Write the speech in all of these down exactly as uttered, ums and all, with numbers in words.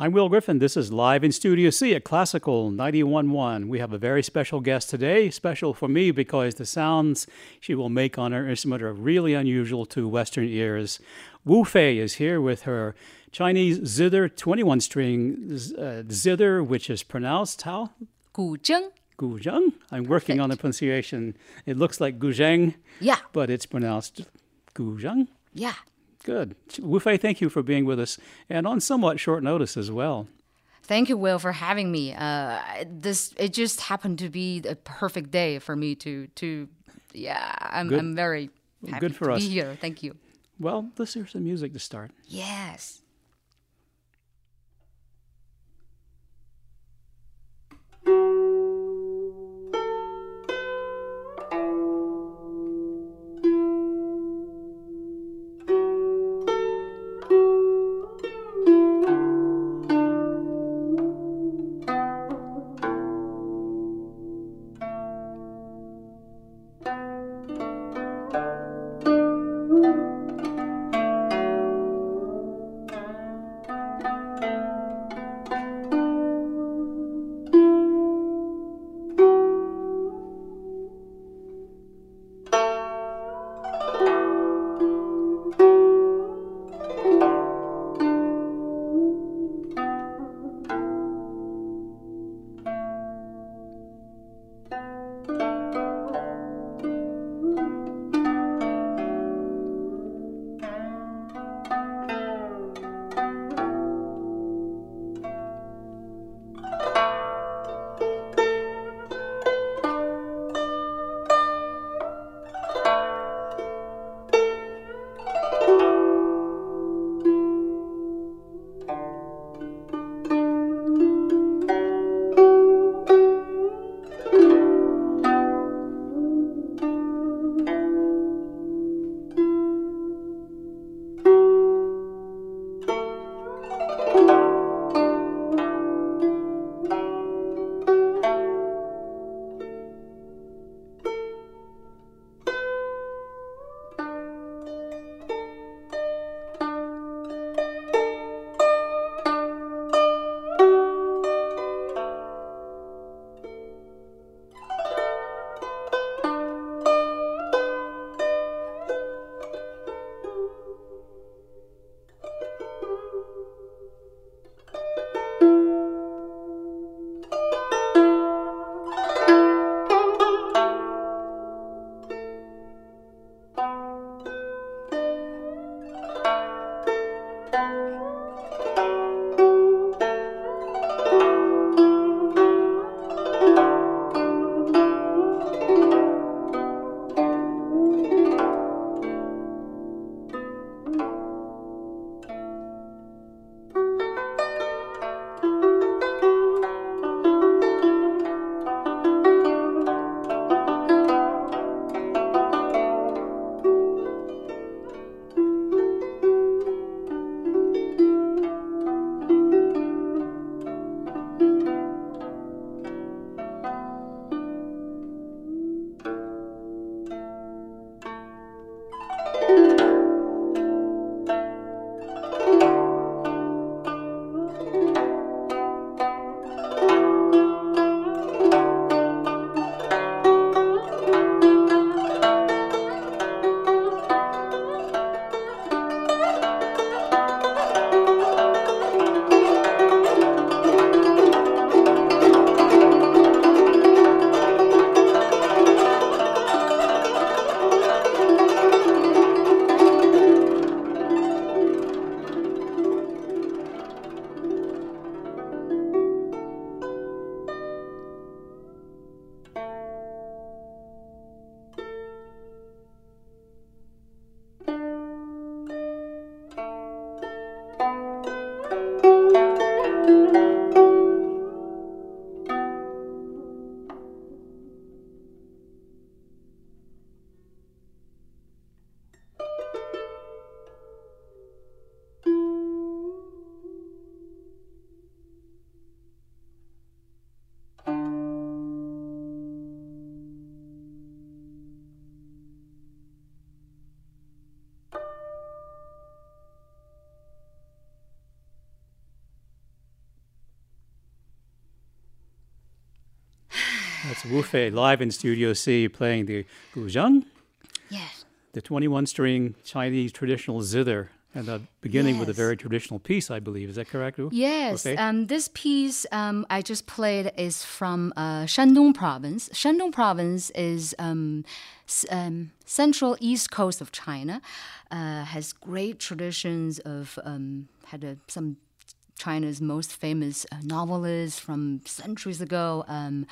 I'm Will Griffin. This is Live in Studio C at Classical ninety-one point one. We have a very special guest today, special for me because the sounds she will make on her instrument are really unusual to Western ears. Wu Fei is here with her Chinese zither twenty-one string uh, zither, which is pronounced how? 古筝. Guzheng. I'm working Perfect. on the pronunciation. It looks like Guzheng, Yeah, but it's pronounced Guzheng. yeah. Good. Wu Fei, thank you for being with us and on somewhat short notice as well. Thank you, Will, for having me. Uh, this it just happened to be a perfect day for me to to. Yeah, I'm Good. I'm very happy Good for to us. be here. Thank you. Well, let's hear some music to start. Yes. That's Wu Fei live in Studio C playing the guzheng, Yes. the twenty-one string Chinese traditional zither, and uh, beginning with a Yes. very traditional piece, I believe. Is that correct, Wu? Yes, Okay. um, this piece um, I just played is from uh, Shandong province. Shandong province is um, s- um, central east coast of China, uh, has great traditions of, um, had a, some China's most famous uh, novelists from centuries ago. Um,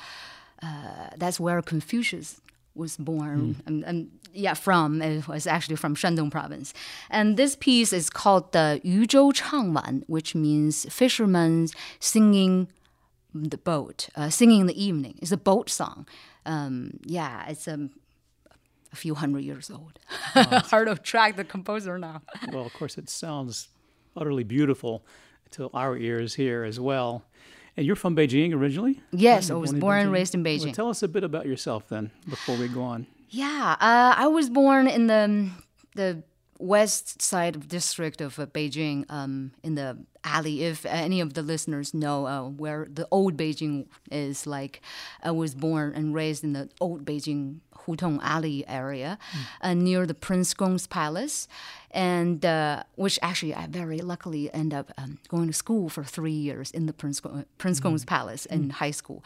uh, that's where Confucius was born, and, and yeah, from it was actually from Shandong province. And this piece is called the Yuzhou Changwan, which means fishermen singing the boat, uh, singing in the evening. It's a boat song. Um, yeah, it's um, a few hundred years old. Hard to track the composer now. Well, of course, it sounds utterly beautiful to our ears here as well. And you're from Beijing originally? Yes, You I were was in born and raised in Beijing. Well, tell us a bit about yourself then, before we go on. Yeah, uh, I was born in the the west side of district of uh, Beijing, um, in the alley. If any of the listeners know uh, where the old Beijing is, like, I was born and raised in the old Beijing Hutong Alley area, mm. uh, near the Prince Gong's Palace, and uh, which actually I very luckily ended up um, going to school for three years in the Prince Gong, Prince mm. Gong's Palace in mm. high school.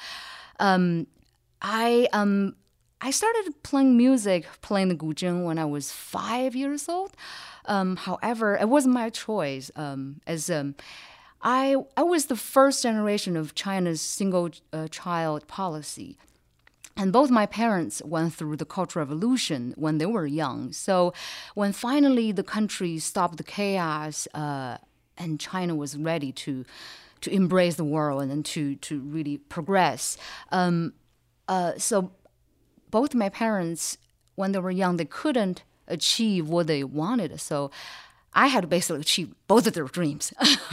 Um, I um. I started playing music, playing the guzheng when I was five years old. Um, however, it wasn't my choice. Um, as um, I, I was the first generation of China's single uh, child policy. And both my parents went through the Cultural Revolution when they were young. So when finally the country stopped the chaos uh, and China was ready to to embrace the world and then to, to really progress. Um, uh, so both my parents, when they were young, they couldn't achieve what they wanted. So I had to basically achieve both of their dreams.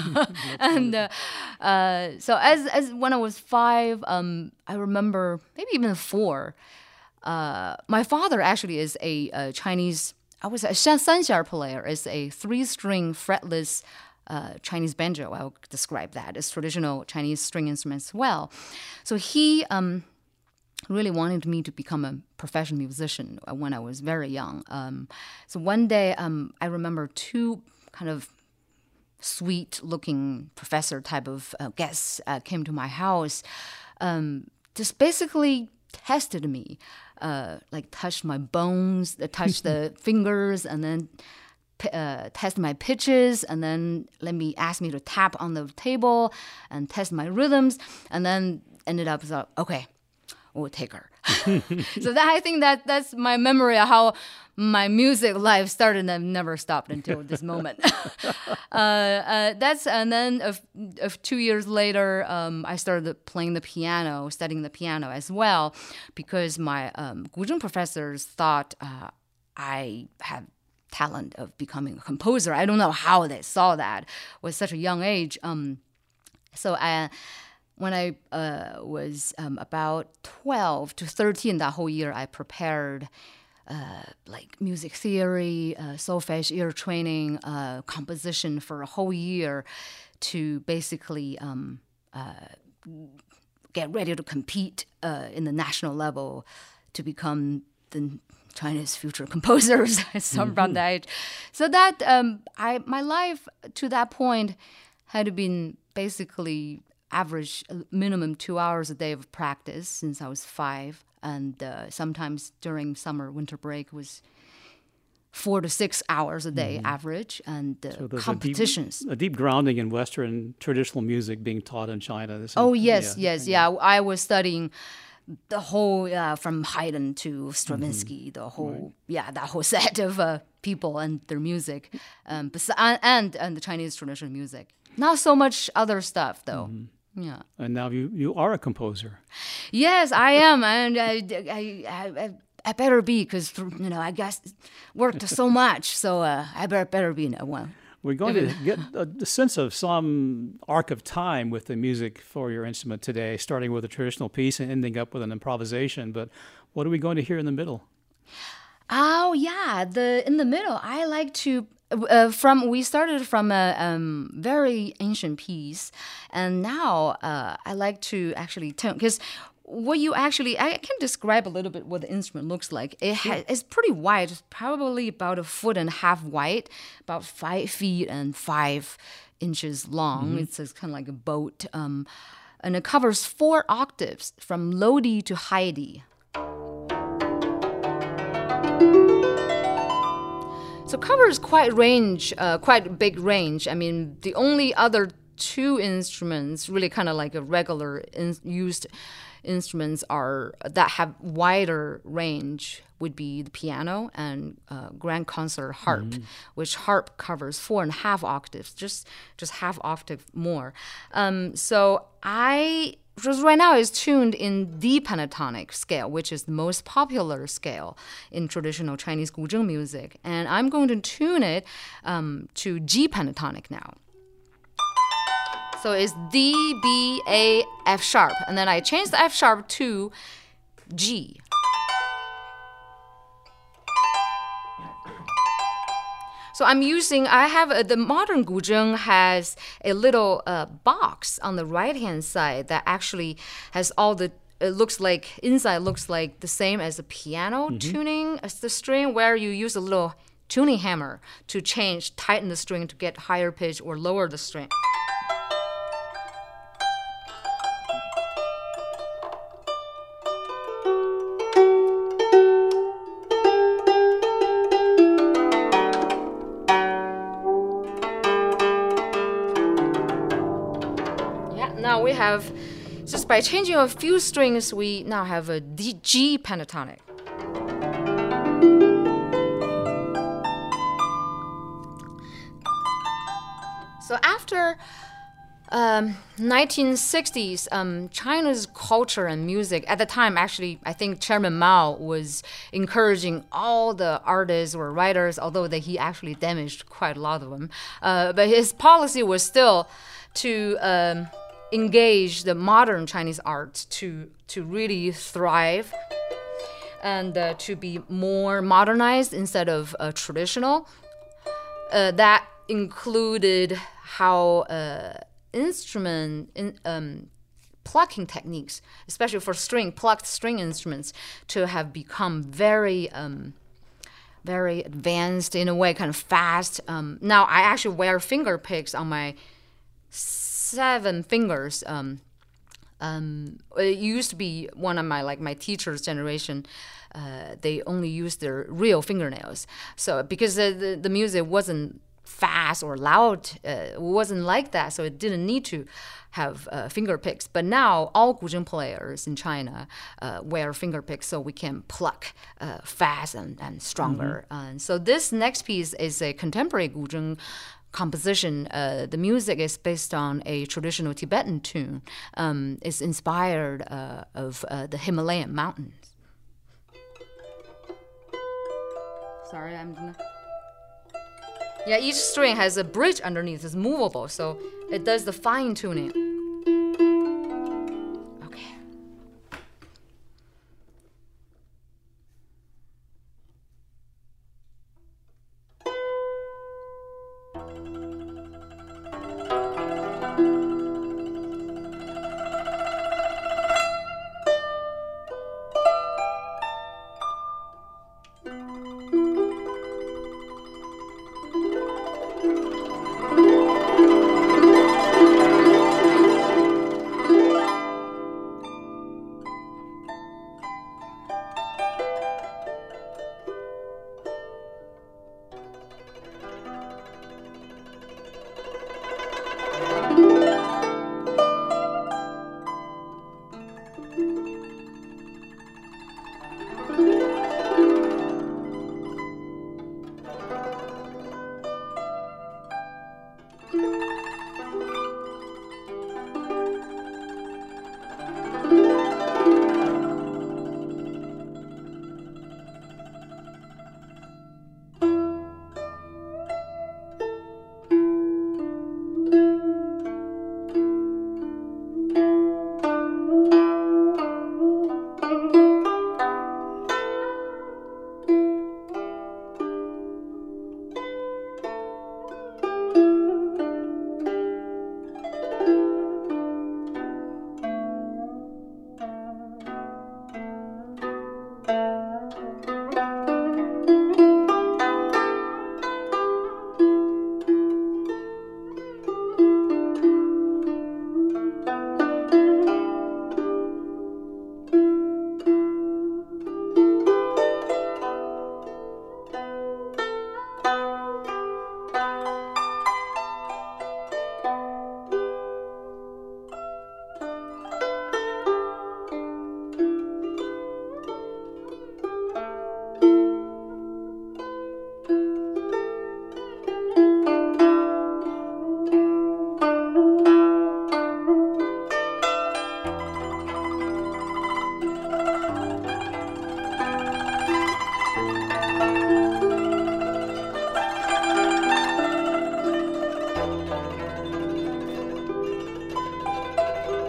and uh, uh, so as as when I was five, um, I remember maybe even four. Uh, my father actually is a, a Chinese. I was a sanxiar player. Is a three-string fretless uh, Chinese banjo. I'll describe that as traditional Chinese string instrument as well. So he. Um, really wanted me to become a professional musician when I was very young. Um, so one day, um, I remember two kind of sweet-looking professor type of uh, guests uh, came to my house, um, just basically tested me, uh, like touched my bones, uh, touched the fingers, and then uh, test my pitches, and then let me ask me to tap on the table and test my rhythms, and then ended up so okay. We'll take her. So that I think that that's my memory of how my music life started and never stopped until this moment. uh, uh, that's and then of, of two years later, um, I started playing the piano, studying the piano as well, because my um, guzheng professors thought uh, I had talent of becoming a composer. I don't know how they saw that with such a young age. Um, so I. When I uh, was um, about twelve to thirteen, that whole year, I prepared uh, like music theory, uh, solfege, ear training, uh, composition for a whole year to basically um, uh, get ready to compete uh, in the national level to become the China's future composers. So mm-hmm. around that age. So that um, I my life to that point had been basically average minimum two hours a day of practice since I was five. And uh, sometimes during summer, winter break was four to six hours a day mm-hmm. average. And uh, so competitions. A deep, a deep grounding in Western traditional music being taught in China. This oh, is, yes, yeah, yes, yeah. I was studying the whole, uh, from Haydn to Stravinsky, mm-hmm. the whole, right. yeah, that whole set of uh, people and their music, um, bes- and, and the Chinese traditional music. Not so much other stuff, though. Mm-hmm. Yeah. And now you, you are a composer. Yes, I am. And I, I, I, I better be because, you know, I guess worked so much. So uh, I better, better be one. We're going to get a, a sense of some arc of time with the music for your instrument today, starting with a traditional piece and ending up with an improvisation. But what are we going to hear in the middle? Oh, yeah. The in the middle, I like to... Uh, from we started from a um, very ancient piece, and now uh, I like to actually turn because what you actually, I can describe a little bit what the instrument looks like. It ha- it's pretty wide, it's probably about a foot and a half wide, about five feet and five inches long. Mm-hmm. It's, it's kind of like a boat. Um, and it covers four octaves from low D to high D. So covers quite range, uh, quite big range. I mean, the only other two instruments, really kind of like a regular in- used instruments, are that have wider range would be the piano and uh, grand concert harp, mm-hmm. which harp covers four and a half octaves, just just half octave more. Um, so I. Because right now it's tuned in D pentatonic scale, which is the most popular scale in traditional Chinese guzheng music. And I'm going to tune it um, to G pentatonic now. So it's D, B, A, F sharp. And then I change the F sharp to G. So I'm using, I have, a, the modern guzheng has a little uh, box on the right-hand side that actually has all the, it looks like, inside looks like the same as the piano mm-hmm. tuning, as the string, where you use a little tuning hammer to change, tighten the string to get higher pitch or lower the string. Now we have, just by changing a few strings, we now have a D, G pentatonic. So after um, nineteen sixties, um, China's culture and music, at the time, actually, I think Chairman Mao was encouraging all the artists or writers, although that he actually damaged quite a lot of them. Uh, but his policy was still to um, engage the modern Chinese arts to to really thrive and uh, to be more modernized instead of uh, traditional. Uh, that included how uh, instrument in, um, plucking techniques, especially for string plucked string instruments, to have become very um, very advanced in a way, kind of fast. Um, now I actually wear finger picks on my seven fingers. Um, um, it used to be one of my, like my teacher's generation, uh, they only used their real fingernails. So because the, the, the music wasn't fast or loud, uh, it wasn't like that, so it didn't need to have uh, finger picks. But now all guzheng players in China uh, wear finger picks, so we can pluck uh, fast and, and stronger. Mm-hmm. And so this next piece is a contemporary guzheng composition. Uh, the music is based on a traditional Tibetan tune. Um, it's inspired uh, of uh, the Himalayan mountains. Sorry, I'm gonna... Yeah, each string has a bridge underneath. It's movable, so it does the fine tuning. Okay.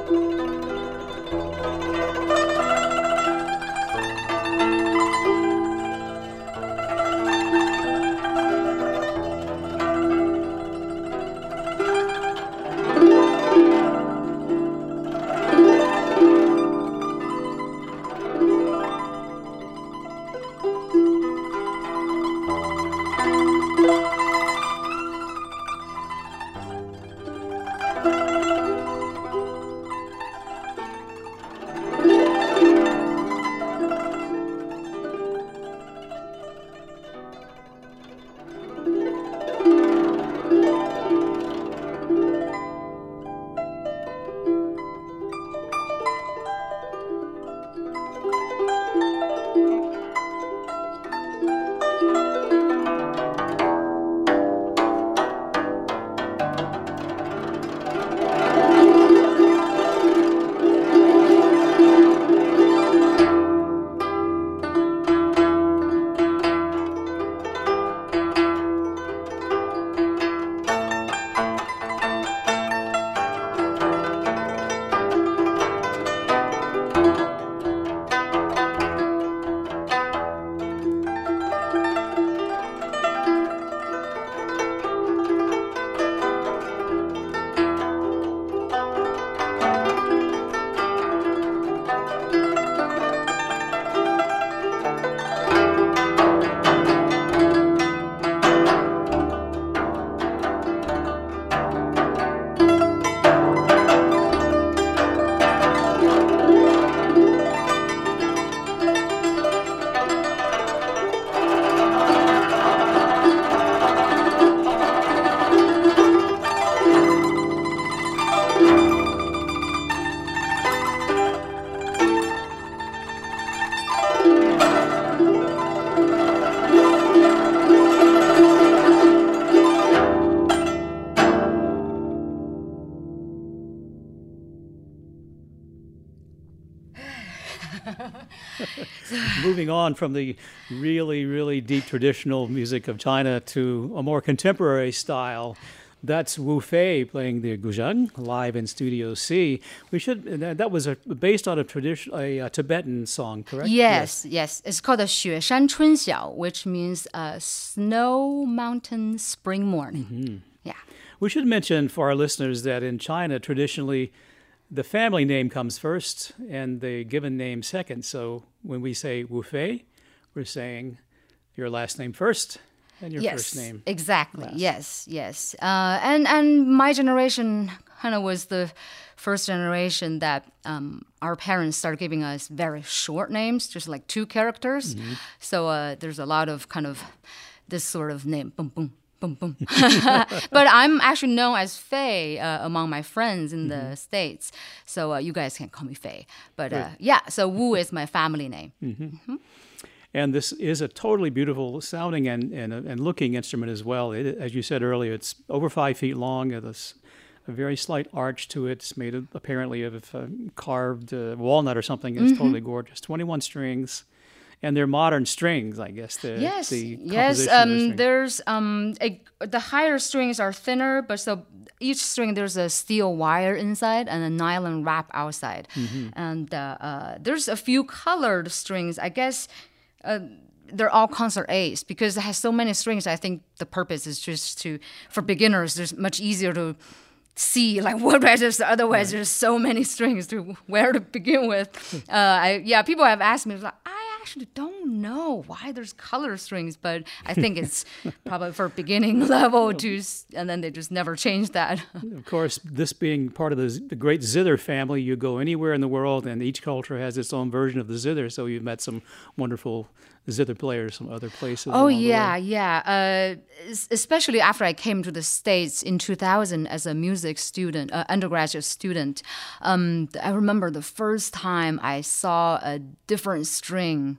Moving on from the really, really deep traditional music of China to a more contemporary style. That's Wu Fei playing the guzheng live in Studio C. We should that was a, based on a tradition, a, a Tibetan song, correct? Yes, yes, yes. It's called a 雪山春晓, which means uh, snow mountain spring morning. Mm-hmm. Yeah. We should mention for our listeners that in China, traditionally, the family name comes first and the given name second. So when we say Wu Fei, we're saying your last name first. And your yes, first name. Exactly. Last. Yes, yes. Uh, and and my generation kind of was the first generation that um, our parents started giving us very short names, just like two characters. Mm-hmm. So uh, there's a lot of kind of this sort of name, boom, boom, boom, boom. But I'm actually known as Fei uh, among my friends in mm-hmm. the States. So uh, you guys can call me Fei. But uh, yeah, so Wu is my family name. Mm-hmm. Mm-hmm. And this is a totally beautiful sounding and and, and looking instrument as well. It, as you said earlier, it's over five feet long. It's a very slight arch to it. It's made of, apparently of uh, carved uh, walnut or something. It's mm-hmm. totally gorgeous. twenty-one strings. And they're modern strings, I guess. The, yes, the yes. Um, the there's um, a, the higher strings are thinner, but so each string there's a steel wire inside and a nylon wrap outside. Mm-hmm. And uh, uh, there's a few colored strings, I guess. Uh, they're all concert A's because it has so many strings. I think the purpose is just to, for beginners, it's much easier to see like what registers. Otherwise, right. There's so many strings to where to begin with. Uh, I, yeah, people have asked me, like, I actually don't know why there's color strings, but I think it's probably for beginning level to, and then they just never change that. Of course, this being part of the, the great zither family, you go anywhere in the world and each culture has its own version of the zither. So you've met some wonderful zither players from other places. Oh, yeah, yeah. Uh, especially after I came to the States in two thousand as a music student, uh, undergraduate student. Um, I remember the first time I saw a different string.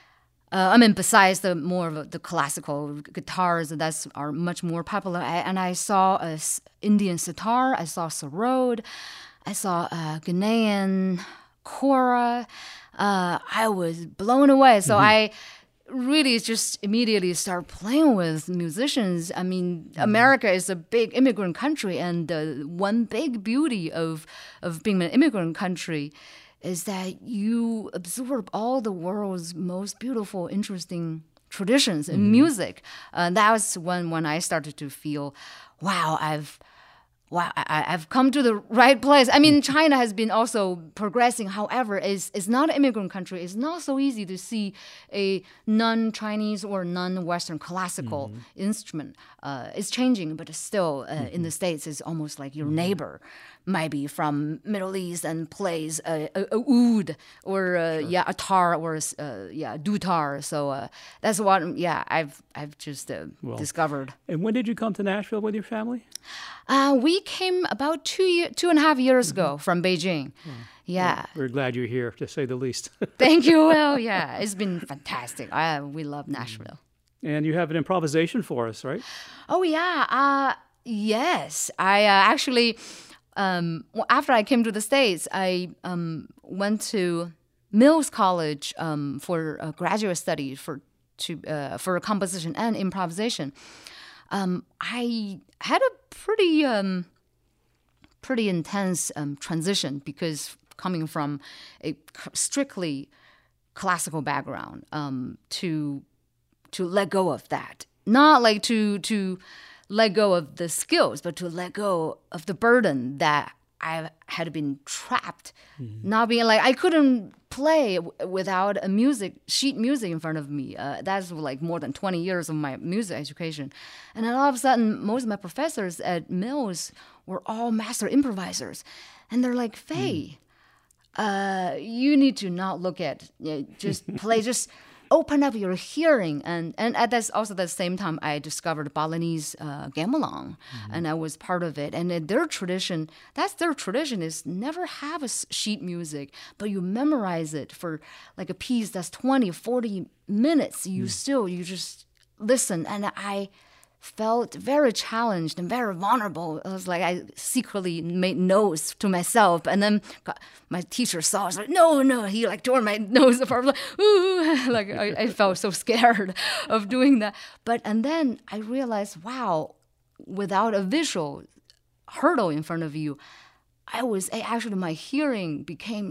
Uh, I mean, besides the more of the classical guitars that are much more popular, I, and I saw a Indian sitar, I saw sarod, I saw a Ghanaian kora. Uh, I was blown away. So mm-hmm. I really just immediately start playing with musicians. I mean, mm-hmm. America is a big immigrant country, and uh, one big beauty of of being an immigrant country is that you absorb all the world's most beautiful, interesting traditions in mm-hmm. music. Uh, that was when when I started to feel, wow, I've Wow, I, I've come to the right place. I mean, China has been also progressing. However, it's, it's not an immigrant country. It's not so easy to see a non-Chinese or non-Western classical mm-hmm. instrument. Uh, it's changing, but still, uh, mm-hmm. in the States, it's almost like your neighbor might be from Middle East and plays a, a, a oud or uh, sure. yeah a tar or uh, yeah dutar. So uh, that's what yeah I've I've just uh, well, discovered. And when did you come to Nashville with your family? Uh, we came about two year, two and a half years mm-hmm. ago from Beijing. Oh. Yeah, well, we're glad you're here, to say the least. Thank you. Well, yeah, it's been fantastic. I, we love Nashville. And you have an improvisation for us, right? Oh yeah. Uh, yes, I uh, actually. Um, after I came to the States, I um, went to Mills College um, for a graduate study for to uh, for composition and improvisation. Um, I had a pretty um, pretty intense um, transition because coming from a strictly classical background um, to to let go of that, not like to to. let go of the skills, but to let go of the burden that I had been trapped, mm-hmm. not being like, I couldn't play w- without a music, sheet music in front of me. Uh, that's like more than twenty years of my music education. And then all of a sudden, most of my professors at Mills were all master improvisers. And they're like, Faye, mm. uh, you need to not look at, you know, just play, just open up your hearing. And, and at this, also at the same time, I discovered Balinese uh, gamelan, mm-hmm. and I was part of it. And their tradition, that's their tradition, is never have a sheet music, but you memorize it for like a piece that's twenty, forty minutes. You mm. still, you just listen. And I felt very challenged and very vulnerable. It was like I secretly made notes to myself, and then got, my teacher saw. I was like, "No, no!" He like tore my nose apart. Like, ooh, like I, I felt so scared of doing that. But and then I realized, wow, without a visual hurdle in front of you, I was actually my hearing became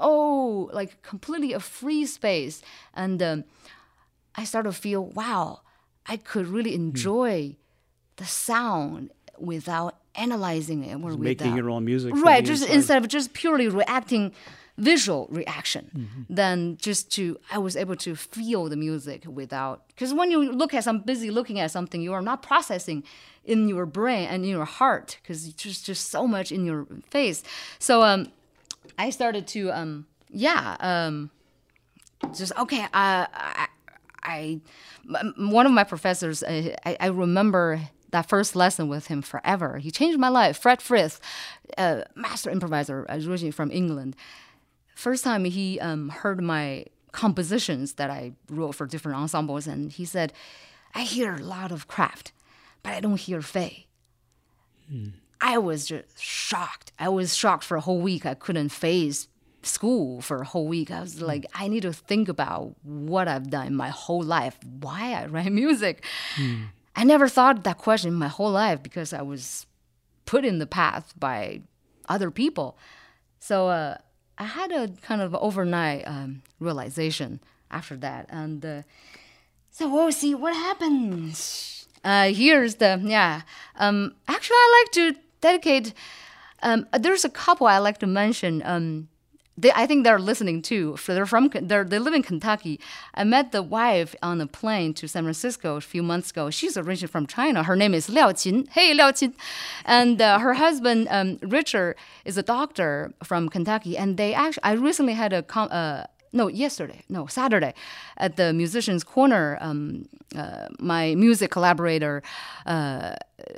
so like completely a free space, and um, I started to feel, wow, I could really enjoy mm. the sound without analyzing it. Or without, making your own music. Right, just inside. Instead of just purely reacting, visual reaction, mm-hmm. then just to, I was able to feel the music without, because when you look at some, busy looking at something, you are not processing in your brain and in your heart, because there's just so much in your face. So um, I started to, um, yeah, um, just, okay, uh, I, I, one of my professors, I, I remember that first lesson with him forever. He changed my life. Fred Frith, uh, master improviser, originally from England. First time he um, heard my compositions that I wrote for different ensembles, and he said, I hear a lot of craft, but I don't hear Faye. Hmm. I was just shocked. I was shocked for a whole week. I couldn't face school for a whole week. I was like, I need to think about what I've done in my whole life, why I write music. Mm. I never thought that question in my whole life because I was put in the path by other people. So uh, I had a kind of overnight um, realization after that. And uh, so we'll see what happens. Uh, here's the, yeah. Um, actually, I like to dedicate, um, there's a couple I like to mention. Um, They, I think they're listening too. They're from they're, they live in Kentucky. I met the wife on a plane to San Francisco a few months ago. She's originally from China. Her name is Liao Qin. Hey, Liao Qin. And uh, her husband, um, Richard, is a doctor from Kentucky. And they actually, I recently had a, com- uh, no, yesterday, no, Saturday, at the Musician's Corner, um, uh, my music collaborator, uh,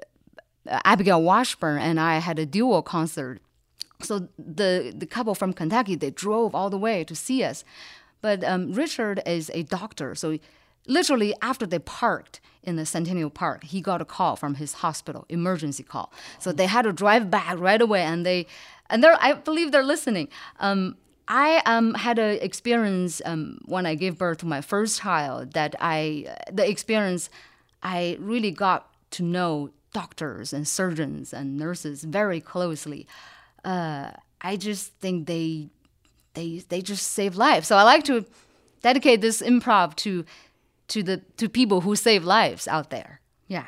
Abigail Washburn, and I had a duo concert. So the, the couple from Kentucky, they drove all the way to see us. But um, Richard is a doctor. So literally after they parked in the Centennial Park, he got a call from his hospital, emergency call. So they had to drive back right away. And they, and they're, I believe they're listening. Um, I um, had an experience um, when I gave birth to my first child that I, the experience, I really got to know doctors and surgeons and nurses very closely. Uh, I just think they, they, they just save lives. So I like to dedicate this improv to, to the to people who save lives out there. Yeah.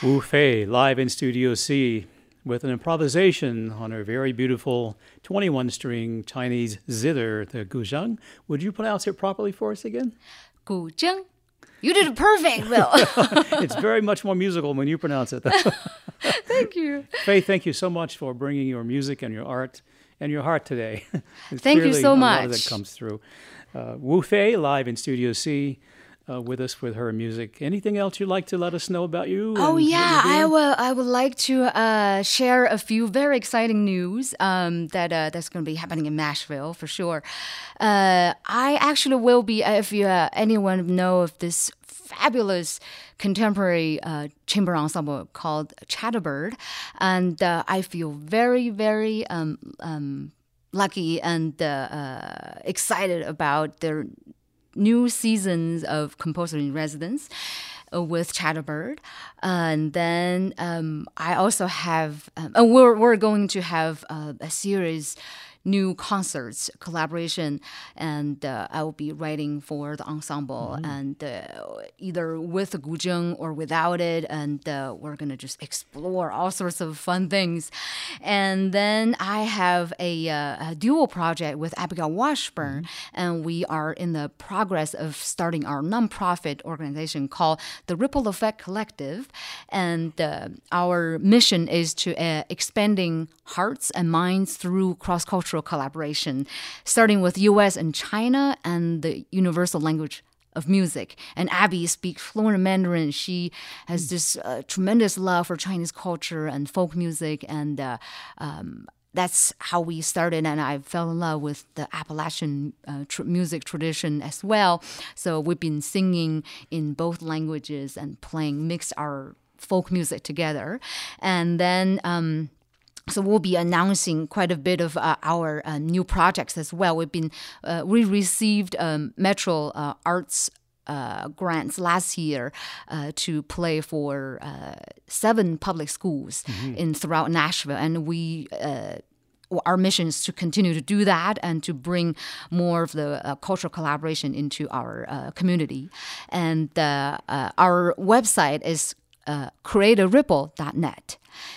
Wu Fei, live in Studio C, with an improvisation on her very beautiful twenty-one string Chinese zither, the guzheng. Would you pronounce it properly for us again? Guzheng. You did it perfect, Will. It's very much more musical when you pronounce it. Thank you. Faye, thank you so much for bringing your music and your art and your heart today. It's Thank you so a much. lot of that comes through. Uh, Wu Fei, live in Studio C. Uh, with us with her music. Anything else you'd like to let us know about you? Oh and yeah, what you're I doing? will. I would like to uh, share a few very exciting news um, that uh, that's going to be happening in Nashville for sure. Uh, I actually will be. uh, If you uh, anyone know of this fabulous contemporary uh, chamber ensemble called Chatterbird, and uh, I feel very very um, um, lucky and uh, uh, excited about their new seasons of Composer in Residence uh, with Chatterbird. And then um, I also have, um, uh, we're, we're going to have uh, a series new concerts collaboration, and uh, I will be writing for the ensemble, mm-hmm. and uh, either with the guzheng or without it, and uh, we're gonna just explore all sorts of fun things. And then I have a, uh, a dual project with Abigail Washburn, mm-hmm. and we are in the progress of starting our nonprofit organization called the Ripple Effect Collective, and uh, our mission is to uh, expanding hearts and minds through cross-cultural collaboration, starting with U S and China and the universal language of music. And Abby speaks fluent Mandarin. She has this uh, tremendous love for Chinese culture and folk music, and uh, um, that's how we started, and I fell in love with the Appalachian uh, tr- music tradition as well. So we've been singing in both languages and playing, mix our folk music together. And then um, So we'll be announcing quite a bit of uh, our uh, new projects as well. We've been uh, we received um, Metro uh, Arts uh, grants last year uh, to play for uh, seven public schools mm-hmm. in throughout Nashville, and we. Uh, Our mission is to continue to do that and to bring more of the uh, cultural collaboration into our uh, community. And uh, uh, our website is uh, create a ripple dot net.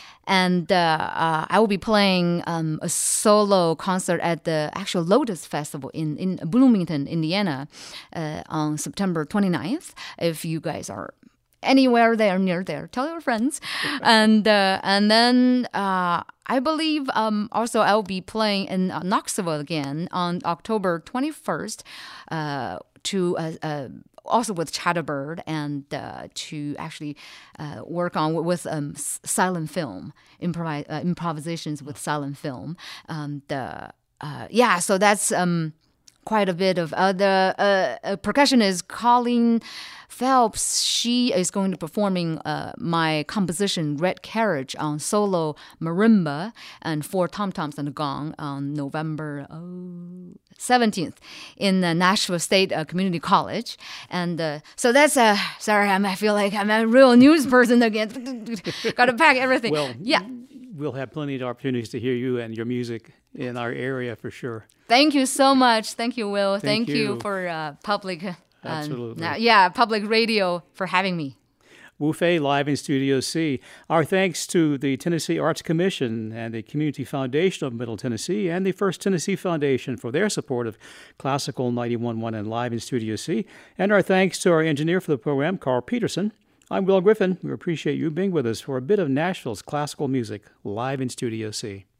And uh, uh, I will be playing um, a solo concert at the actual Lotus Festival in, in Bloomington, Indiana, uh, on September twenty-ninth. If you guys are anywhere there, near there, tell your friends. and uh, and then uh, I believe um, also I'll be playing in uh, Knoxville again on October twenty-first uh, to uh, uh, also with Chatterbird, and uh, to actually uh, work on with um, silent film, improvi- uh, improvisations with silent film. Um, the uh, yeah, so that's um, quite a bit of uh, the uh, uh, percussionist Colleen Phelps. She is going to be performing uh, my composition Red Carriage on solo marimba and four tom-toms and a gong on November oh, seventeenth in the Nashville State uh, Community College. And uh, so that's, uh, sorry, I'm, I feel like I'm a real news person again. Got to pack everything. Well, yeah. We'll have plenty of opportunities to hear you and your music in our area for sure. Thank you so much. Thank you, Will. Thank Thank, you. you for uh, public... Absolutely. Um, yeah, public radio for having me. Wu Fei, live in Studio C. Our thanks to the Tennessee Arts Commission and the Community Foundation of Middle Tennessee and the First Tennessee Foundation for their support of Classical ninety-one point one and Live in Studio C. And our thanks to our engineer for the program, Carl Peterson. I'm Will Griffin. We appreciate you being with us for a bit of Nashville's classical music live in Studio C.